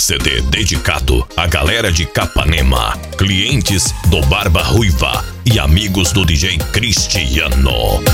CD dedicado à galera de Capanema, clientes do Barba Ruiva e amigos do DJ Cristiano.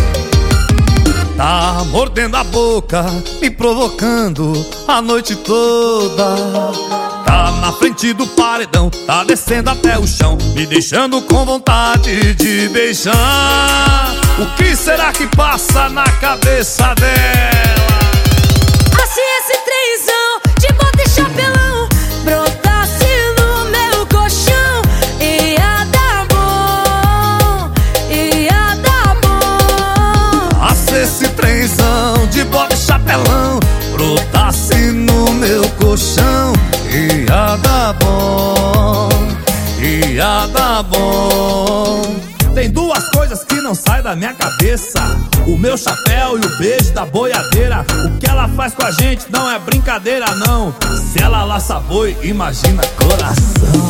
Tá mordendo a boca, me provocando a noite toda. Tá na frente do paredão, tá descendo até o chão, me deixando com vontade de beijar. O que será que passa na cabeça dela? Se esse trenzão de bota e chapelão brotasse no meu colchão, ia dar bom, ia dar bom. Se esse trenzão de bota e chapelão brotasse no meu colchão, ia dar bom, ia dar bom. Tem duas coisas que não saem da minha cabeça: o meu chapéu e o beijo da boiadeira. O que ela faz com a gente não é brincadeira, não. Se ela laça boi, imagina coração.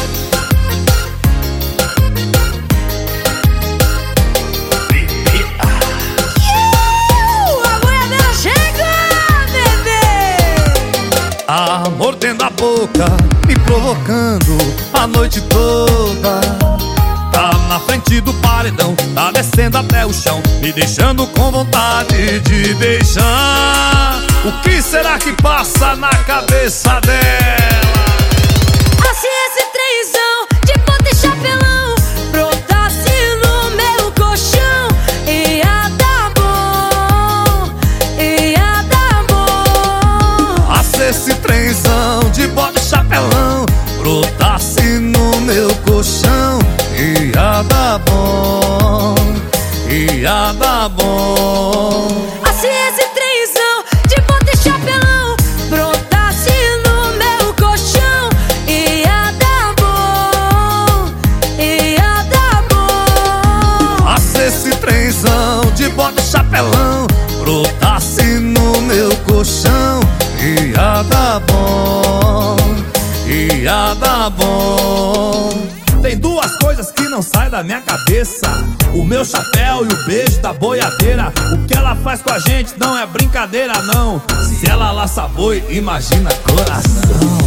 A boiadeira chega, bebê! Tá mordendo a boca, me provocando a noite toda. Tá na frente do paredão, tá descendo até o chão, me deixando com vontade de beijar. O que será que passa na cabeça dela? Se esse trenzão de bota e chapelão brotasse no meu colchão, ia dar bom, ia dar bom. Se esse trenzão de bota e chapelão brotasse no meu colchão, ia dar bom, ia dar bom. Se esse trenzão de bota e chapelão brotasse no meu colchão, ia dar bom, ia dar bom. Se esse trenzão de bota e chapelão brotasse no meu colchão, ia dar bom, ia dar bom. Tem duas coisas que não saem da minha cabeça: o meu chapéu e o beijo da boiadeira. O que ela faz com a gente não é brincadeira, não. Se ela laça boi, imagina coração.